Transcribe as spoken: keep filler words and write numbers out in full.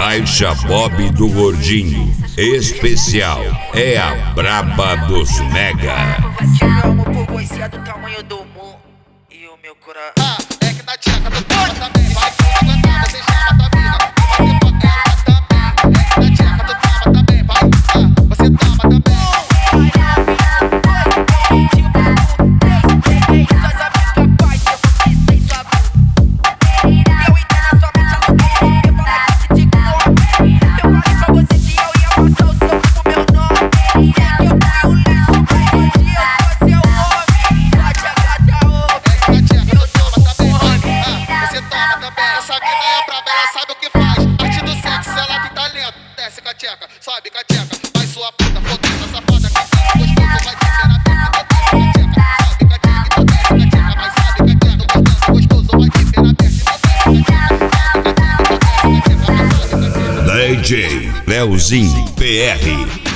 Caixa Bob do Gordinho. Especial é a braba dos mega. Te amo por você, é do tamanho do mundo e o meu coração. Ah, é que na tcheca do toma também. Vai que aguentar, você chama tua amiga. Você pode ela também. É que na tcheca do toma também. Vai, ah, você toma também. Sobe com a tcheca, vai sua puta, fogueira, safada, que tá gostoso, vai te ter a tcheca, sobe com a tcheca, então desce com a tcheca, vai sobe com a tcheca, gostoso, vai te ter a tcheca, D J Leozinho P R.